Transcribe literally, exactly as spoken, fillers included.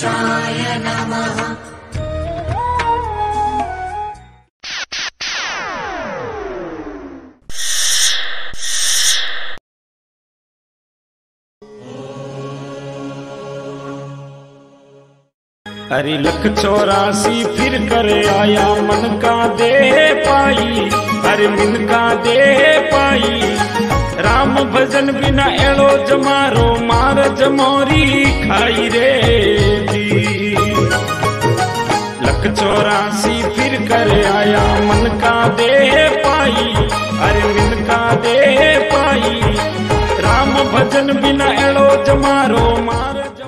गणेशाय नमः। हरि लख चौरासी फिर करे आया मन का दे पाई, हरि मन का दे पाई। राम भजन बिना एड़ो जमारो मार जमोरी खाई रे जी। लख चौरासी फिर करे आया मन का दे पाई, हरि मन का दे पाई। राम भजन बिना एड़ो जमारो मार